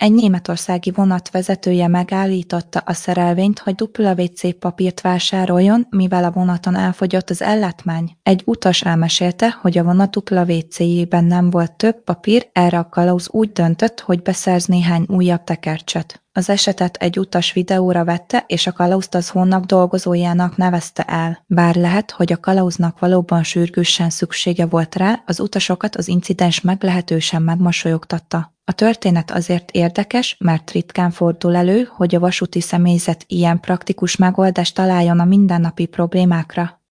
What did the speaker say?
Egy németországi vonat vezetője megállította a szerelvényt, hogy WC papírt vásároljon, mivel a vonaton elfogyott az ellátmány. Egy utas elmesélte, hogy a vonat WC-jében nem volt több papír, erre a kalauz úgy döntött, hogy beszerz néhány újabb tekercset. Az esetet egy utas videóra vette, és a kalauzt az hónap dolgozójának nevezte el. Bár lehet, hogy a kalauznak valóban sürgősen szüksége volt rá, az utasokat az incidens meglehetősen megmosolyogtatta. A történet azért érdekes, mert ritkán fordul elő, hogy a vasúti személyzet ilyen praktikus megoldást találjon a mindennapi problémákra.